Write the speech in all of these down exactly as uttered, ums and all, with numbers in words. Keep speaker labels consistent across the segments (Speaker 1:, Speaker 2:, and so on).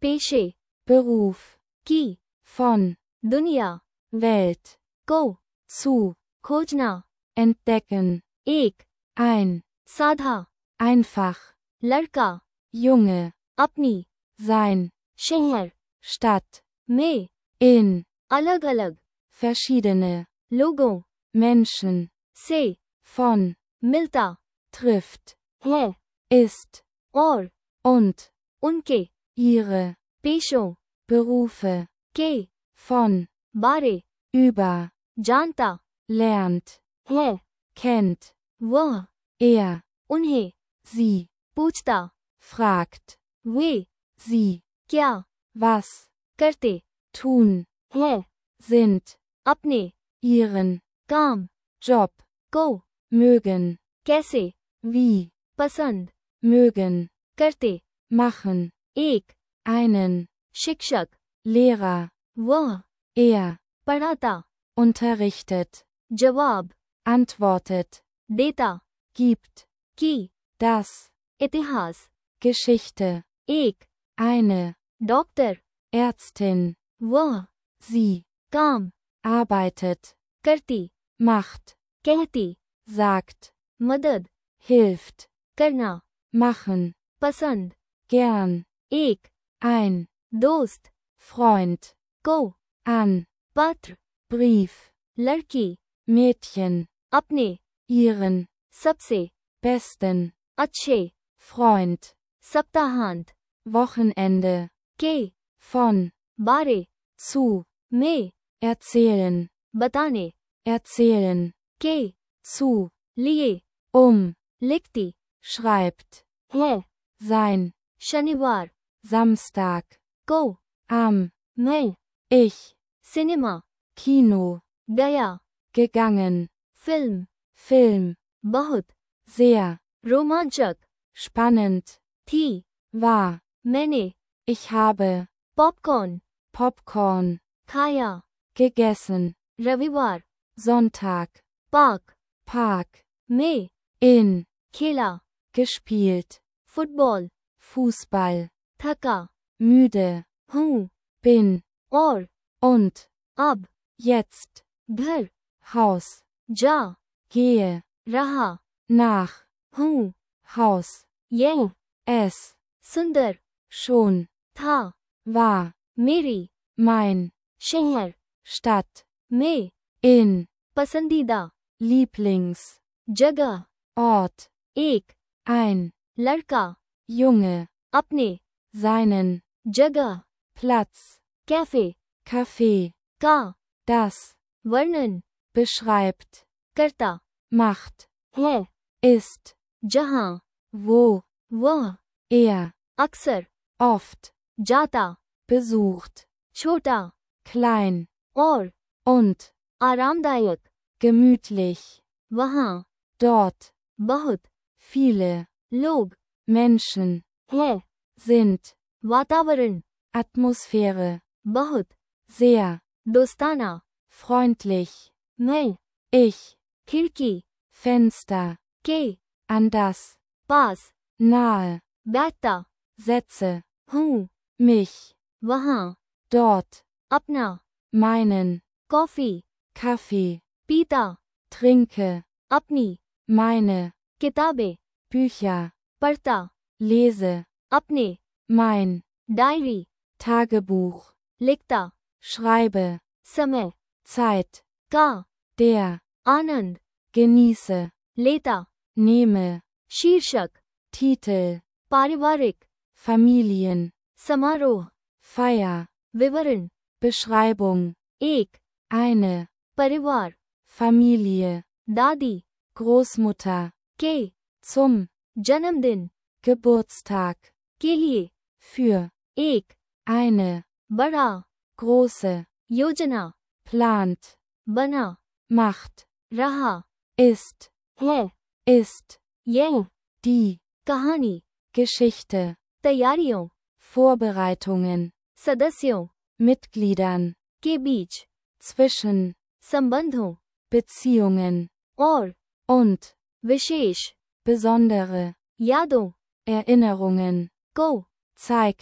Speaker 1: पेशे,
Speaker 2: Beruf,
Speaker 1: की,
Speaker 2: von,
Speaker 1: दुनिया,
Speaker 2: Welt,
Speaker 1: को,
Speaker 2: zu,
Speaker 1: खोजना,
Speaker 2: entdecken,
Speaker 1: एक,
Speaker 2: ein,
Speaker 1: साधा,
Speaker 2: einfach,
Speaker 1: लड़का,
Speaker 2: Junge,
Speaker 1: अपनी,
Speaker 2: sein,
Speaker 1: शहर,
Speaker 2: Stadt,
Speaker 1: में,
Speaker 2: in,
Speaker 1: अलग अलग,
Speaker 2: verschiedene,
Speaker 1: लोगों,
Speaker 2: Menschen,
Speaker 1: से,
Speaker 2: von,
Speaker 1: मिलता,
Speaker 2: trifft,
Speaker 1: है,
Speaker 2: ist,
Speaker 1: और,
Speaker 2: und,
Speaker 1: उनके,
Speaker 2: ihre,
Speaker 1: पेशों,
Speaker 2: Berufe,
Speaker 1: के,
Speaker 2: von,
Speaker 1: बारे,
Speaker 2: über,
Speaker 1: जानता,
Speaker 2: lernt,
Speaker 1: है,
Speaker 2: kennt,
Speaker 1: वह,
Speaker 2: er,
Speaker 1: उन्हें,
Speaker 2: sie,
Speaker 1: पूछता,
Speaker 2: fragt,
Speaker 1: वे,
Speaker 2: sie,
Speaker 1: क्या,
Speaker 2: was,
Speaker 1: करते,
Speaker 2: tun,
Speaker 1: है,
Speaker 2: sind,
Speaker 1: अपने,
Speaker 2: ihren,
Speaker 1: काम,
Speaker 2: Job,
Speaker 1: को,
Speaker 2: mögen,
Speaker 1: कैसे,
Speaker 2: wie,
Speaker 1: पसंद,
Speaker 2: mögen,
Speaker 1: करते,
Speaker 2: machen,
Speaker 1: एक,
Speaker 2: einen,
Speaker 1: शिक्षक,
Speaker 2: Lehrer,
Speaker 1: वह,
Speaker 2: er,
Speaker 1: पढ़ाता,
Speaker 2: unterrichtet,
Speaker 1: जवाब,
Speaker 2: antwortet,
Speaker 1: देता,
Speaker 2: gibt,
Speaker 1: की,
Speaker 2: das,
Speaker 1: इतिहास,
Speaker 2: Geschichte,
Speaker 1: एक,
Speaker 2: eine,
Speaker 1: डॉक्टर,
Speaker 2: Ärztin,
Speaker 1: वह,
Speaker 2: sie,
Speaker 1: काम,
Speaker 2: arbeitet,
Speaker 1: करती,
Speaker 2: macht,
Speaker 1: कहती,
Speaker 2: sagt,
Speaker 1: मदद,
Speaker 2: hilft,
Speaker 1: करना,
Speaker 2: machen,
Speaker 1: पसंद,
Speaker 2: gern,
Speaker 1: एक,
Speaker 2: ein,
Speaker 1: दोस्त,
Speaker 2: Freund,
Speaker 1: को,
Speaker 2: an,
Speaker 1: पत्र,
Speaker 2: Brief,
Speaker 1: लड़की,
Speaker 2: Mädchen,
Speaker 1: अपने,
Speaker 2: ihren,
Speaker 1: सबसे,
Speaker 2: besten,
Speaker 1: अच्छे,
Speaker 2: Freund,
Speaker 1: सप्ताहांत,
Speaker 2: Wochenende,
Speaker 1: के,
Speaker 2: von,
Speaker 1: बारे,
Speaker 2: zu,
Speaker 1: में,
Speaker 2: erzählen,
Speaker 1: बताने,
Speaker 2: erzählen,
Speaker 1: के,
Speaker 2: zu,
Speaker 1: लिए,
Speaker 2: um,
Speaker 1: लिखती,
Speaker 2: schreibt,
Speaker 1: है,
Speaker 2: sein,
Speaker 1: शनिवार,
Speaker 2: Samstag,
Speaker 1: को,
Speaker 2: am,
Speaker 1: मैं,
Speaker 2: ich,
Speaker 1: सिनेमा,
Speaker 2: Kino,
Speaker 1: गया,
Speaker 2: gegangen,
Speaker 1: फिल्म,
Speaker 2: Film,
Speaker 1: बहुत,
Speaker 2: sehr,
Speaker 1: रोमांचक,
Speaker 2: spannend,
Speaker 1: थी,
Speaker 2: war,
Speaker 1: मैंने,
Speaker 2: ich habe,
Speaker 1: पॉपकॉर्न,
Speaker 2: Popcorn,
Speaker 1: खाया,
Speaker 2: gegessen,
Speaker 1: रविवार,
Speaker 2: Sonntag,
Speaker 1: पार्क,
Speaker 2: Park,
Speaker 1: में,
Speaker 2: in,
Speaker 1: खेला,
Speaker 2: gespielt,
Speaker 1: फुटबॉल,
Speaker 2: Fußball,
Speaker 1: थका,
Speaker 2: müde,
Speaker 1: हूँ,
Speaker 2: bin,
Speaker 1: और,
Speaker 2: und,
Speaker 1: अब,
Speaker 2: jetzt,
Speaker 1: घर,
Speaker 2: Haus,
Speaker 1: जा,
Speaker 2: gehe,
Speaker 1: रहा,
Speaker 2: nach,
Speaker 1: हूँ,
Speaker 2: Haus,
Speaker 1: यह,
Speaker 2: es,
Speaker 1: सुंदर,
Speaker 2: schon,
Speaker 1: था,
Speaker 2: war,
Speaker 1: मेरी,
Speaker 2: mein,
Speaker 1: शहर,
Speaker 2: Stadt,
Speaker 1: में,
Speaker 2: in,
Speaker 1: पसंदीदा,
Speaker 2: Lieblings,
Speaker 1: जगह,
Speaker 2: Ort,
Speaker 1: एक,
Speaker 2: ein,
Speaker 1: लड़का,
Speaker 2: Junge,
Speaker 1: अपने,
Speaker 2: seinen,
Speaker 1: जगह,
Speaker 2: Platz,
Speaker 1: कैफे,
Speaker 2: Café,
Speaker 1: का,
Speaker 2: das,
Speaker 1: वर्णन,
Speaker 2: beschreibt,
Speaker 1: करता,
Speaker 2: macht,
Speaker 1: है,
Speaker 2: ist,
Speaker 1: जहाँ,
Speaker 2: wo,
Speaker 1: वह,
Speaker 2: er,
Speaker 1: अक्सर,
Speaker 2: oft,
Speaker 1: जाता,
Speaker 2: besucht,
Speaker 1: छोटा,
Speaker 2: klein,
Speaker 1: और,
Speaker 2: und,
Speaker 1: आरामदायक,
Speaker 2: gemütlich,
Speaker 1: वहाँ,
Speaker 2: dort,
Speaker 1: बहुत,
Speaker 2: viele,
Speaker 1: लोग,
Speaker 2: Menschen,
Speaker 1: है,
Speaker 2: sind,
Speaker 1: वातावरण,
Speaker 2: Atmosphäre,
Speaker 1: बहुत,
Speaker 2: sehr,
Speaker 1: दोस्ताना,
Speaker 2: freundlich,
Speaker 1: मैं,
Speaker 2: ich,
Speaker 1: खिड़की,
Speaker 2: Fenster,
Speaker 1: के,
Speaker 2: an das,
Speaker 1: पास,
Speaker 2: nahe,
Speaker 1: बैठता,
Speaker 2: setze,
Speaker 1: हूँ,
Speaker 2: mich,
Speaker 1: वहाँ,
Speaker 2: dort,
Speaker 1: अपना,
Speaker 2: meinen,
Speaker 1: कॉफी,
Speaker 2: Kaffee,
Speaker 1: पीता,
Speaker 2: trinke,
Speaker 1: अपनी,
Speaker 2: meine,
Speaker 1: किताबें,
Speaker 2: Bücher,
Speaker 1: पढ़ता,
Speaker 2: lese,
Speaker 1: अपने,
Speaker 2: mein,
Speaker 1: डायरी,
Speaker 2: Tagebuch,
Speaker 1: लिखता,
Speaker 2: schreibe,
Speaker 1: समय,
Speaker 2: Zeit,
Speaker 1: का,
Speaker 2: der,
Speaker 1: आनंद,
Speaker 2: genieße,
Speaker 1: लेता,
Speaker 2: nehme,
Speaker 1: शीर्षक,
Speaker 2: Titel,
Speaker 1: पारिवारिक,
Speaker 2: Familien,
Speaker 1: समारोह,
Speaker 2: Feier,
Speaker 1: विवरण,
Speaker 2: Beschreibung,
Speaker 1: एक,
Speaker 2: eine,
Speaker 1: परिवार,
Speaker 2: Familie,
Speaker 1: दादी,
Speaker 2: Großmutter,
Speaker 1: के,
Speaker 2: zum,
Speaker 1: जन्मदिन,
Speaker 2: Geburtstag,
Speaker 1: के लिए,
Speaker 2: für,
Speaker 1: एक,
Speaker 2: eine,
Speaker 1: बड़ा,
Speaker 2: große,
Speaker 1: योजना,
Speaker 2: plant,
Speaker 1: बना,
Speaker 2: macht,
Speaker 1: रहा,
Speaker 2: ist,
Speaker 1: है,
Speaker 2: ist,
Speaker 1: यह,
Speaker 2: die,
Speaker 1: कहानी,
Speaker 2: Geschichte,
Speaker 1: तैयारियों,
Speaker 2: Vorbereitungen,
Speaker 1: सदस्यों,
Speaker 2: Mitgliedern,
Speaker 1: के बीच,
Speaker 2: zwischen,
Speaker 1: संबंधों,
Speaker 2: Beziehungen,
Speaker 1: और,
Speaker 2: und,
Speaker 1: विशेष,
Speaker 2: besondere,
Speaker 1: यादों,
Speaker 2: Erinnerungen,
Speaker 1: को,
Speaker 2: zeigt,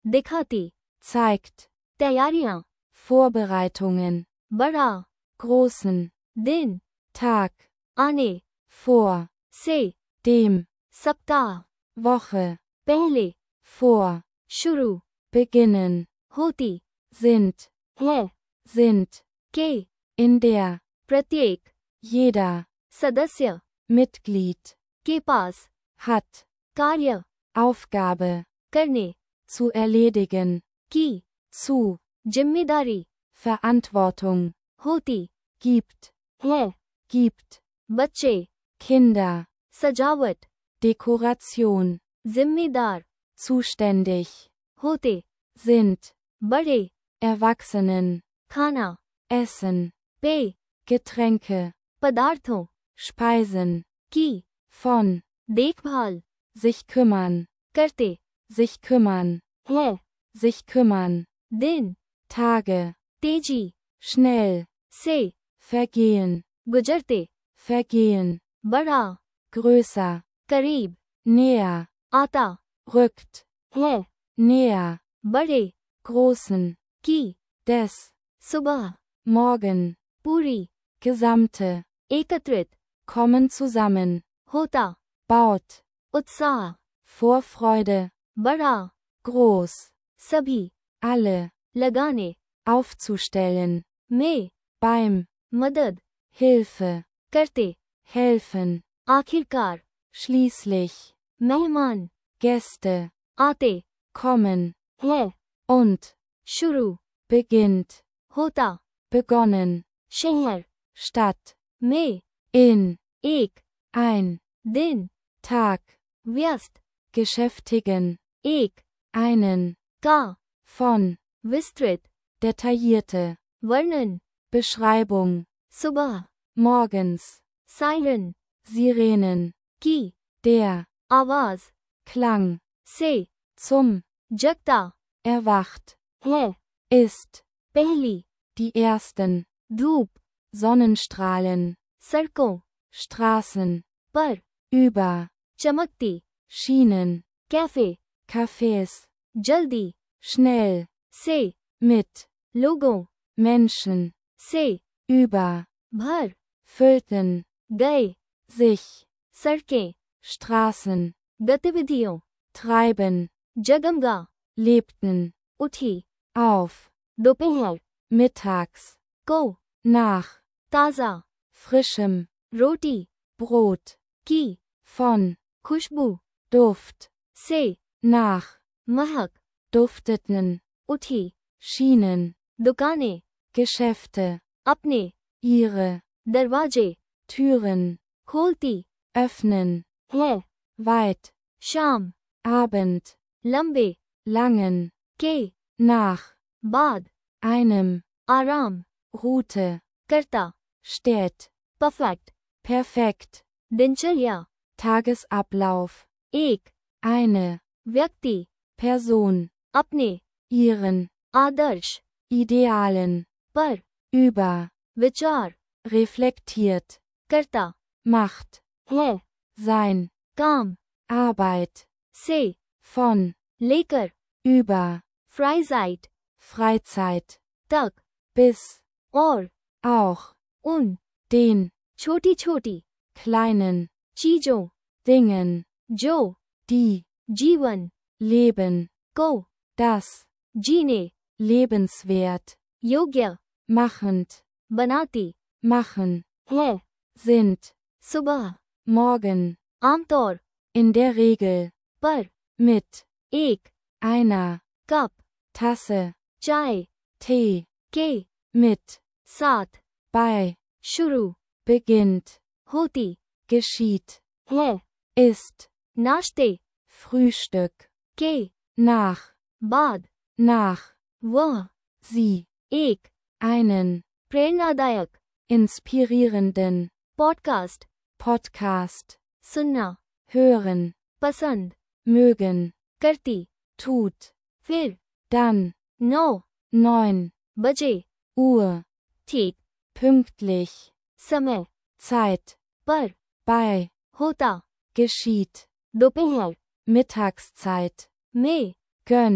Speaker 1: दिखाती,
Speaker 2: zeigt,
Speaker 1: तैयारियां,
Speaker 2: Vorbereitungen,
Speaker 1: बड़ा,
Speaker 2: großen,
Speaker 1: दिन,
Speaker 2: Tag,
Speaker 1: आने,
Speaker 2: vor,
Speaker 1: से,
Speaker 2: dem,
Speaker 1: सप्ताह,
Speaker 2: Woche,
Speaker 1: पहले,
Speaker 2: vor,
Speaker 1: शुरू,
Speaker 2: beginnen,
Speaker 1: होती,
Speaker 2: sind,
Speaker 1: है,
Speaker 2: sind,
Speaker 1: के,
Speaker 2: in der,
Speaker 1: प्रत्येक,
Speaker 2: jeder,
Speaker 1: सदस्य,
Speaker 2: Mitglied,
Speaker 1: के पास,
Speaker 2: hat,
Speaker 1: कार्य,
Speaker 2: Aufgabe,
Speaker 1: करने,
Speaker 2: zu erledigen,
Speaker 1: की,
Speaker 2: zu,
Speaker 1: जिम्मेदारी,
Speaker 2: Verantwortung,
Speaker 1: होती,
Speaker 2: gibt,
Speaker 1: है,
Speaker 2: gibt,
Speaker 1: बच्चे,
Speaker 2: Kinder,
Speaker 1: सजावट,
Speaker 2: Dekoration,
Speaker 1: जिम्मेदार,
Speaker 2: zuständig,
Speaker 1: होते,
Speaker 2: sind,
Speaker 1: बड़े,
Speaker 2: Erwachsenen,
Speaker 1: खाना,
Speaker 2: Essen,
Speaker 1: पेय,
Speaker 2: Getränke,
Speaker 1: पदार्थों,
Speaker 2: Speisen,
Speaker 1: की,
Speaker 2: von,
Speaker 1: देखभाल,
Speaker 2: sich kümmern,
Speaker 1: करते,
Speaker 2: sich kümmern,
Speaker 1: है,
Speaker 2: sich kümmern,
Speaker 1: दिन,
Speaker 2: Tage,
Speaker 1: तेजी,
Speaker 2: schnell,
Speaker 1: से,
Speaker 2: vergehen,
Speaker 1: गुजरते,
Speaker 2: vergehen,
Speaker 1: बड़ा,
Speaker 2: größer,
Speaker 1: करीब,
Speaker 2: näher,
Speaker 1: आता,
Speaker 2: rückt,
Speaker 1: है,
Speaker 2: näher,
Speaker 1: बड़े,
Speaker 2: großen,
Speaker 1: की,
Speaker 2: des,
Speaker 1: सुबह,
Speaker 2: morgen,
Speaker 1: पूरी,
Speaker 2: gesamte,
Speaker 1: एकत्रित,
Speaker 2: kommen zusammen,
Speaker 1: होता,
Speaker 2: baut,
Speaker 1: उत्साह,
Speaker 2: Vorfreude,
Speaker 1: बड़ा,
Speaker 2: groß,
Speaker 1: सभी,
Speaker 2: alle,
Speaker 1: लगाने,
Speaker 2: aufzustellen,
Speaker 1: में,
Speaker 2: beim,
Speaker 1: मदद,
Speaker 2: Hilfe,
Speaker 1: करते,
Speaker 2: helfen,
Speaker 1: आखिरकार,
Speaker 2: schließlich,
Speaker 1: मेहमान,
Speaker 2: Gäste,
Speaker 1: आते,
Speaker 2: kommen,
Speaker 1: है,
Speaker 2: und,
Speaker 1: शुरू,
Speaker 2: beginnt,
Speaker 1: होता,
Speaker 2: begonnen,
Speaker 1: शहर,
Speaker 2: Stadt,
Speaker 1: में,
Speaker 2: in,
Speaker 1: एक,
Speaker 2: ein,
Speaker 1: दिन,
Speaker 2: Tag,
Speaker 1: व्यस्त,
Speaker 2: beschäftigen,
Speaker 1: एक,
Speaker 2: einen,
Speaker 1: का,
Speaker 2: von,
Speaker 1: विस्तृत,
Speaker 2: detaillierte,
Speaker 1: वर्णन,
Speaker 2: Beschreibung,
Speaker 1: सुबह,
Speaker 2: morgens,
Speaker 1: सायरन,
Speaker 2: Sirenen,
Speaker 1: की,
Speaker 2: der,
Speaker 1: आवाज,
Speaker 2: Klang,
Speaker 1: से,
Speaker 2: zum,
Speaker 1: जगता,
Speaker 2: erwacht,
Speaker 1: है,
Speaker 2: ist,
Speaker 1: पहली,
Speaker 2: die ersten,
Speaker 1: धूप,
Speaker 2: Sonnenstrahlen,
Speaker 1: सड़कों,
Speaker 2: Straßen,
Speaker 1: पर,
Speaker 2: über,
Speaker 1: चमकती,
Speaker 2: Schienen,
Speaker 1: कैफे,
Speaker 2: Cafés,
Speaker 1: जल्दी,
Speaker 2: schnell,
Speaker 1: से,
Speaker 2: mit,
Speaker 1: लोगों,
Speaker 2: Menschen,
Speaker 1: से,
Speaker 2: über,
Speaker 1: भर,
Speaker 2: füllten,
Speaker 1: गए,
Speaker 2: sich,
Speaker 1: सड़कें,
Speaker 2: Straßen,
Speaker 1: गतिविधियों,
Speaker 2: treiben,
Speaker 1: जगमगा,
Speaker 2: lebten,
Speaker 1: उठी,
Speaker 2: auf,
Speaker 1: दोपहर,
Speaker 2: mittags,
Speaker 1: को,
Speaker 2: nach,
Speaker 1: ताजा,
Speaker 2: frischem,
Speaker 1: रोटी,
Speaker 2: Brot,
Speaker 1: की,
Speaker 2: von,
Speaker 1: खुशबू,
Speaker 2: Duft,
Speaker 1: से,
Speaker 2: nach,
Speaker 1: महक,
Speaker 2: dufteten,
Speaker 1: उठी,
Speaker 2: schienen,
Speaker 1: दुकानें,
Speaker 2: Geschäfte,
Speaker 1: अपने,
Speaker 2: ihre,
Speaker 1: दरवाजे,
Speaker 2: Türen,
Speaker 1: खोलती,
Speaker 2: öffnen,
Speaker 1: है,
Speaker 2: weit,
Speaker 1: शाम,
Speaker 2: Abend,
Speaker 1: लंबे,
Speaker 2: langen,
Speaker 1: के,
Speaker 2: nach,
Speaker 1: बाद,
Speaker 2: einem,
Speaker 1: आराम,
Speaker 2: Route,
Speaker 1: करता,
Speaker 2: steht,
Speaker 1: परफेक्ट,
Speaker 2: perfekt,
Speaker 1: दिनचर्या,
Speaker 2: Tagesablauf,
Speaker 1: एक,
Speaker 2: eine,
Speaker 1: व्यक्ति,
Speaker 2: Person,
Speaker 1: अपने,
Speaker 2: ihren,
Speaker 1: आदर्श,
Speaker 2: Idealen,
Speaker 1: पर,
Speaker 2: über,
Speaker 1: विचार,
Speaker 2: reflektiert,
Speaker 1: करता,
Speaker 2: macht,
Speaker 1: है,
Speaker 2: sein,
Speaker 1: काम,
Speaker 2: Arbeit,
Speaker 1: से,
Speaker 2: von,
Speaker 1: लेकर,
Speaker 2: über,
Speaker 1: फ्राइजाइट,
Speaker 2: Freizeit,
Speaker 1: तक,
Speaker 2: bis,
Speaker 1: और,
Speaker 2: auch,
Speaker 1: उन,
Speaker 2: den,
Speaker 1: छोटी छोटी,
Speaker 2: kleinen,
Speaker 1: चीजों,
Speaker 2: Dingen,
Speaker 1: जो,
Speaker 2: die,
Speaker 1: जीवन,
Speaker 2: leben,
Speaker 1: को,
Speaker 2: das,
Speaker 1: जीने,
Speaker 2: lebenswert,
Speaker 1: योग्य,
Speaker 2: machend,
Speaker 1: बनाती,
Speaker 2: machen,
Speaker 1: है,
Speaker 2: sind,
Speaker 1: सुबह,
Speaker 2: morgen,
Speaker 1: आमतौर,
Speaker 2: in der Regel,
Speaker 1: पर,
Speaker 2: mit,
Speaker 1: एक,
Speaker 2: einer,
Speaker 1: कप,
Speaker 2: Tasse,
Speaker 1: चाय,
Speaker 2: Tee,
Speaker 1: के,
Speaker 2: mit,
Speaker 1: साथ,
Speaker 2: bei,
Speaker 1: शुरू,
Speaker 2: beginnt,
Speaker 1: होती,
Speaker 2: geschieht,
Speaker 1: है,
Speaker 2: ist,
Speaker 1: नाश्ते,
Speaker 2: Frühstück,
Speaker 1: के,
Speaker 2: nach,
Speaker 1: बाद,
Speaker 2: nach,
Speaker 1: वह,
Speaker 2: sie,
Speaker 1: एक,
Speaker 2: einen,
Speaker 1: प्रेरणादायक,
Speaker 2: inspirierenden,
Speaker 1: पॉडकास्ट,
Speaker 2: Podcast,
Speaker 1: सुनना,
Speaker 2: hören,
Speaker 1: पसंद,
Speaker 2: mögen,
Speaker 1: करती,
Speaker 2: tut,
Speaker 1: फिर,
Speaker 2: dann,
Speaker 1: नौ,
Speaker 2: neun,
Speaker 1: बजे,
Speaker 2: Uhr,
Speaker 1: ठीक,
Speaker 2: pünktlich,
Speaker 1: समय,
Speaker 2: Zeit,
Speaker 1: पर,
Speaker 2: bei,
Speaker 1: होता,
Speaker 2: geschieht,
Speaker 1: दोपहर,
Speaker 2: Mittagszeit,
Speaker 1: में,
Speaker 2: gönnt,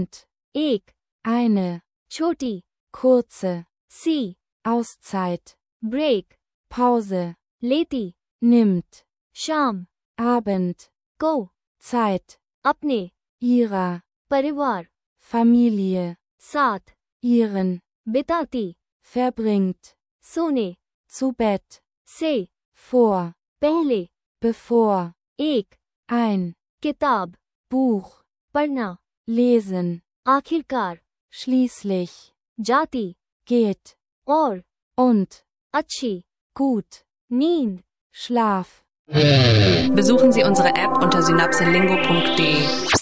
Speaker 1: एक,
Speaker 2: eine,
Speaker 1: छोटी,
Speaker 2: kurze,
Speaker 1: सी,
Speaker 2: Auszeit,
Speaker 1: ब्रेक,
Speaker 2: Pause,
Speaker 1: लेती,
Speaker 2: nimmt,
Speaker 1: शाम,
Speaker 2: Abend,
Speaker 1: को,
Speaker 2: Zeit,
Speaker 1: अपने,
Speaker 2: ihrer,
Speaker 1: परिवार,
Speaker 2: Familie,
Speaker 1: साथ,
Speaker 2: ihren,
Speaker 1: बिताती,
Speaker 2: verbringt,
Speaker 1: सोने,
Speaker 2: zu Bett,
Speaker 1: से,
Speaker 2: vor,
Speaker 1: पहले,
Speaker 2: bevor,
Speaker 1: एक,
Speaker 2: ein,
Speaker 1: किताब,
Speaker 2: Buch,
Speaker 1: पढ़ना,
Speaker 2: lesen,
Speaker 1: आखिरकार,
Speaker 2: schließlich,
Speaker 1: जाती,
Speaker 2: geht,
Speaker 1: और,
Speaker 2: und,
Speaker 1: अच्छी,
Speaker 2: gut,
Speaker 1: नींद.
Speaker 2: Schlaf.
Speaker 3: Besuchen Sie unsere App unter synapselingo punkt de.